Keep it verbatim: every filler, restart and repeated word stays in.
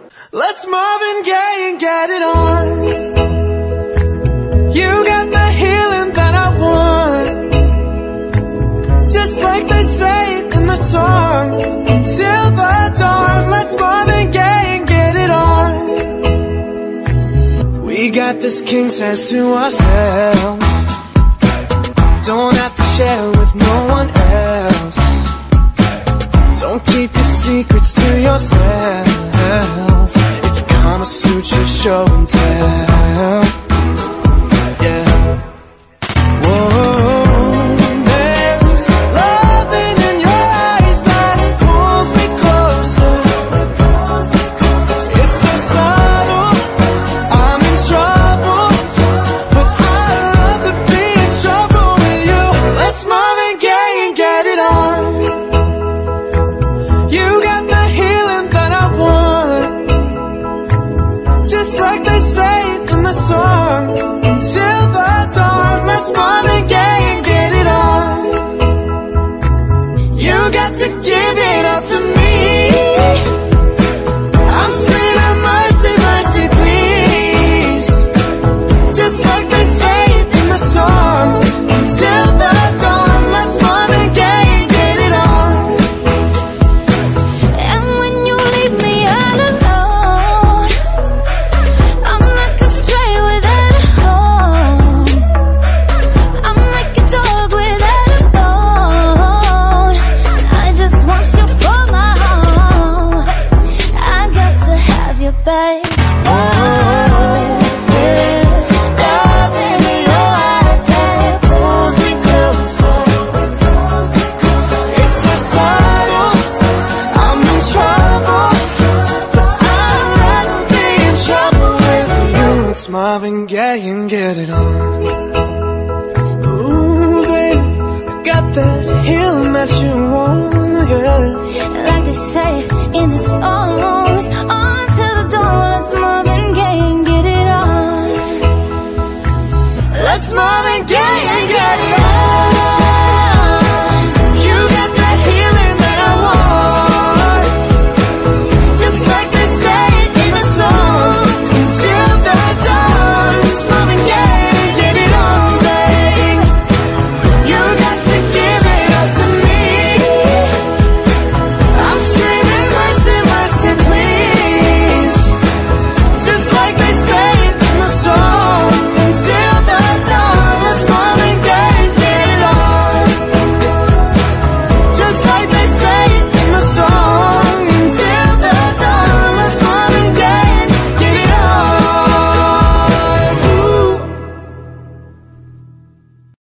Let's Marvin Gaye and get it on. You got the healing that I want, just like they say in the song. Till the dawn, let's Marvin Gaye and get it on. We got this king size to ourselves, don't have to share with no one else. Don't keep your secrets to yourself. It's Kama Sutra show and tell. Yeah. Whoa, there's loving in your eyes that pulls me closer. It's so subtle, I'm in trouble, but I love to be in trouble with you. Let's Marvin Gaye and get it on. You got the healing that I want, just like they say in the song. Till the dawn, let's Marvin Gaye and get it on. You got to give it up to me. I'm screaming mercy, mercy, please, just like they say in the song. Till the dawn, let's Marvin Gaye and get it on. And when you leave me all alone, I'm like a stray without a home. I'm like a dog without a bone. I just want you for my home. I got to have you, babe. Oh, there's loving in your eyes that pulls me closer. It's so subtle, I'm in trouble, but I'd rather be in trouble with you. It's Marvin Gaye and get it on. Ooh, baby, I got that healing that you want, yeah. Like they say in the songs, on to the dawn, let's Marvin Gaye and get it on. Let's Marvin Gaye and get it on.